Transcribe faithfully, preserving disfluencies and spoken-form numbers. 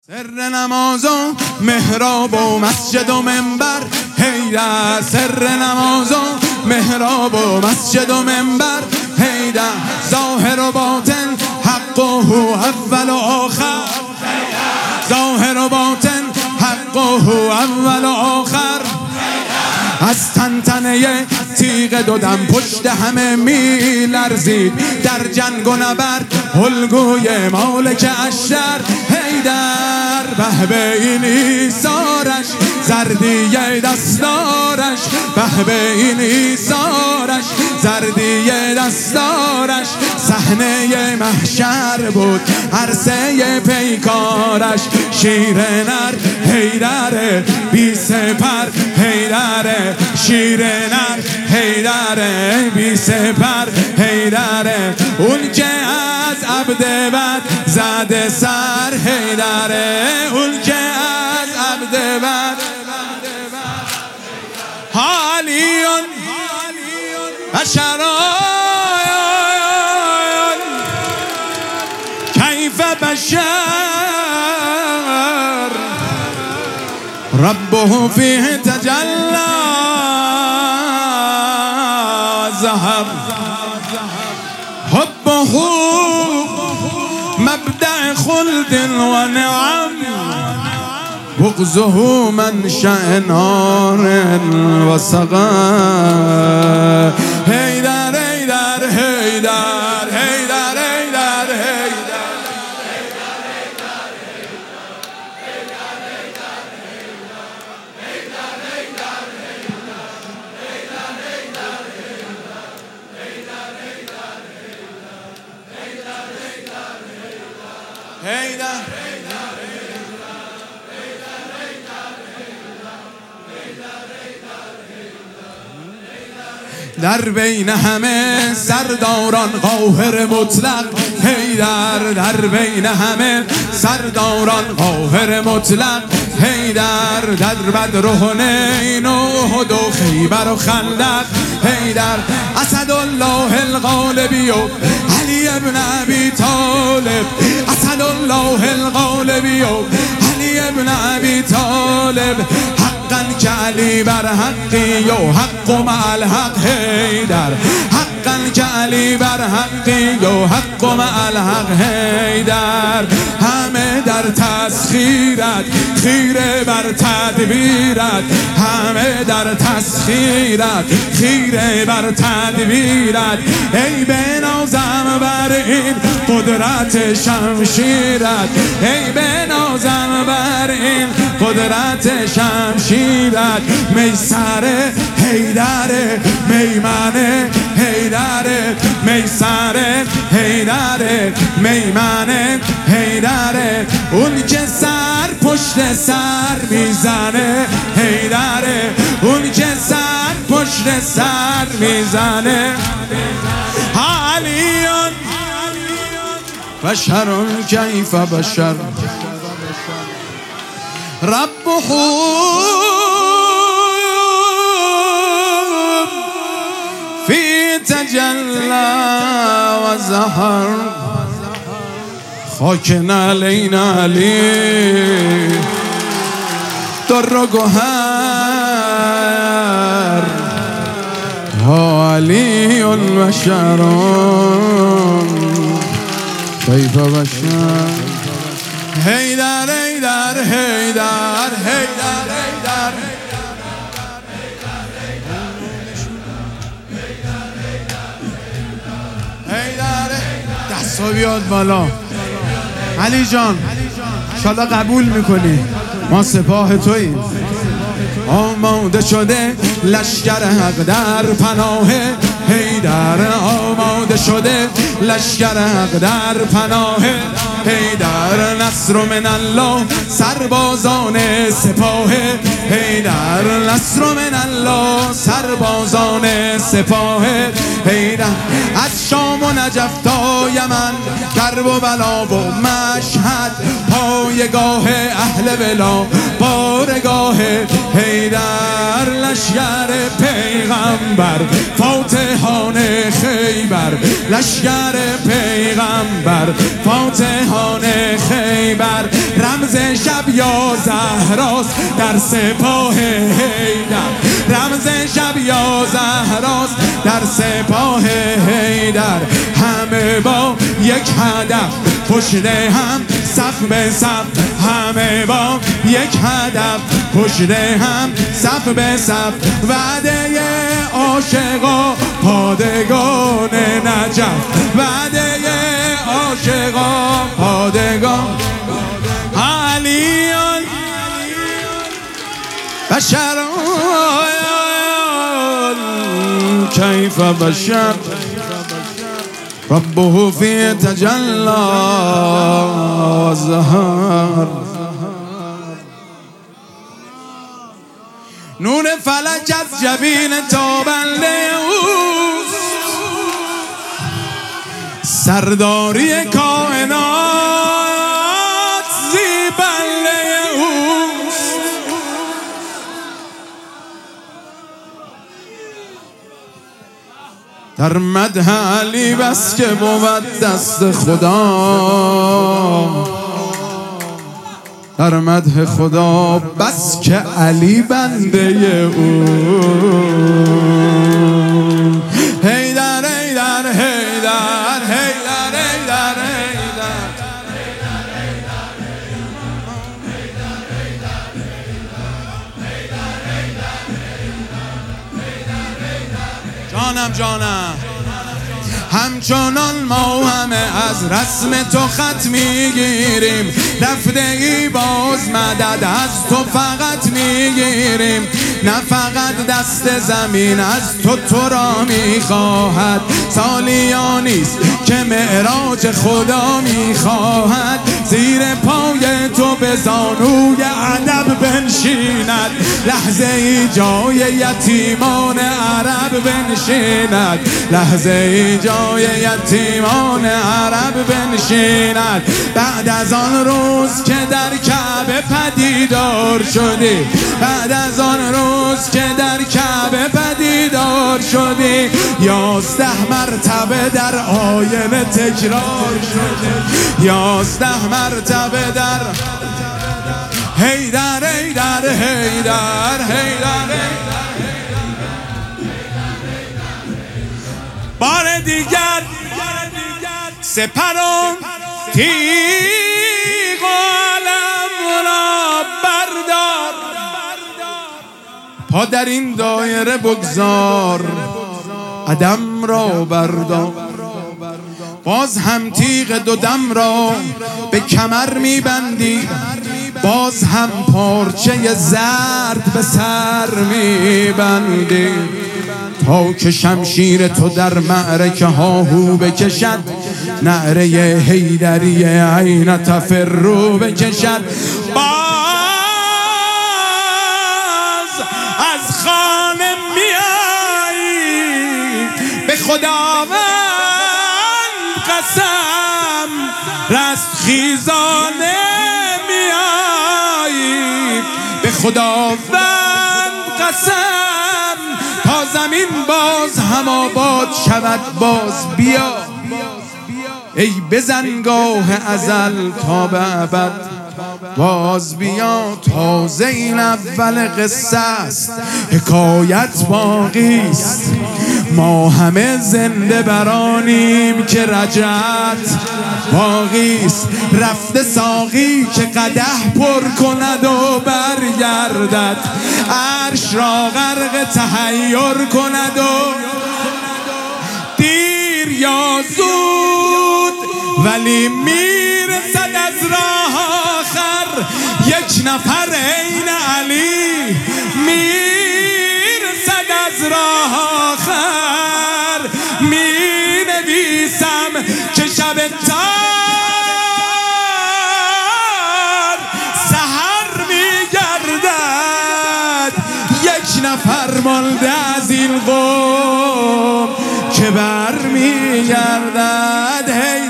سر نماز و محراب و مسجد و منبر حیدر، سر نماز و محراب و مسجد و منبر حیدر، ظاهر و باطن حق و هو اول و آخر، ظاهر و باطن حق و هو اول و آخر، از تنتنه تیغ دودم پشت همه می لرزید، در جنگ و نبرد الگوی مالک اشتر حیدر، به به این ایثارش زردی دستارش، به به این ایثارش زردی دستارش، صحنه محشر بود عرصه پیکارش، شیر نر حیدر بی سپر حیدر، شیر نر حیدر بی سپر حیدر، اون که از عبد بد زده سر حیدر، اون که از عبد بد حالیون بشران کیف بشر ربه فيه تجلى ذهب حبه مبدأ خلد ونعم، بغضه منشأ نار وسقام. حیدر حیدر حیدر حیدر حیدر حیدر در بین همه سرداران قاهر مطلق حیدر، در بین همه سرداران قاهر مطلق حیدر، در بدر و حنین و احد و خیبر و خندق حیدر، اسدالله الغالبی و علی ابن ابی طالب، اسدالله الغالبی و علی ابن ابی طالب، حقا که علی بر حقی و حق مع الحق حیدر، حقا که علی بر حقی و حق مع الحق حیدر، همه در تسخیرت خیره بر تدبیرت، همه در تسخیرت خیره بر تدبیرت، ای بنازم بر این قدرت شمشیرت، ای بنازم بر این قدرت شمشیرت، میسر حیدر میمنه حیدر، میسر حیدر میمنه حیدر، اون که سر پشت سر میزنه حیدر، اون که سر پشت سر میزنه، حالیون بشر کیف بشر ربه فی تجلی و ظهر، خاک نعلین علی در و گوهر، ها علی بشر کیف بشر حیدر حیدر حیدر حیدر حیدر حیدر دستا بیاد بالا. علی جان انشالله قبول میکنی، ما سپاه توییم. آماده شده لشکر حق در پناه حیدر، آماده شده لشکر حق در پناه حیدر، نصر من الله سربازان سپاه حیدر، نصر من الله سربازان سپاه حیدر، از شام و نجف تا یمن کرب و بلا و مشهد، پایگاه اهل ولا بارگاه حیدر، لشکر پیغمبر، فاتحان خیبر، لشگر پیغمبر، فاتحان خیبر، رمز شب یا زهراست در سپاه حیدر، رمز شب یا زهراست در سپاه حیدر، همه با یک هدف پشت هم صف به صف، همه با یک هدف پشت هم صف به صف، وعده عاشقا پادگان نجف، وعده عاشقا پادگان علیان بشر کیف بشر ربه فی تجلی ظهر، نور فلک از جبین تابنده اوست، سرداری کائنات زیبنده اوست، در مدح علی بس که بود دست خدا، در مدح خدا بس که علی بنده او، حیدر حیدر حیدر حیدر حیدر جانم جانم، همچنان ما همه از رسم تو خط میگیریم، رفته ای باز مدد از تو فقط میگیریم، نه فقط دست زمین از تو تو را میخواهد، سالیانیست که معراج خدا میخواهد، زیر پای تو به زانوی ادب بنشیند، لحظه ای جای یتیمان عرب بنشیند، لحظه ای جای یتیمان عرب بنشیند، بعد از آن روز که در کعبه پدیدار شدی، بعد از آن روز که در کعبه پدیدار شدی، یازده مرتبه در آینه تکرار شدی، یازده مرتبه در حیدر حیدر حیدر حیدر، بار دیگر سپرم تیغ عالم را بردار، پا در این دایره بگذار، عدم را بردار، باز هم تیغ دو دم را به کمر میبندی، باز هم پارچه زرد به سر میبندی، تا که شمشیر تو در معرکه ها هو بکشد، نعره حیدری عین تفرو بکشد، باز از خانه میایی به خداوند قسم، رستخیزانه میایی به خداوند قسم، تا زمین باز هم آباد شود، باز بیا ای بزنگاه ازل تا به ابد، باز بیا تازه این اول قصه است، حکایت باقی است، ما همه زنده برانیم که رجعت باقی است، رفته ساقی که قدح پر کند و برگردد، عرش را غرق تحیر کند و دیر یا زود ولی میرسد از راه آخر، یک نفر عین علی میرسد از راه آخر، می نویسم که شب تار سحر میگردد، یک نفر مانده از این قوم که بر میگردد.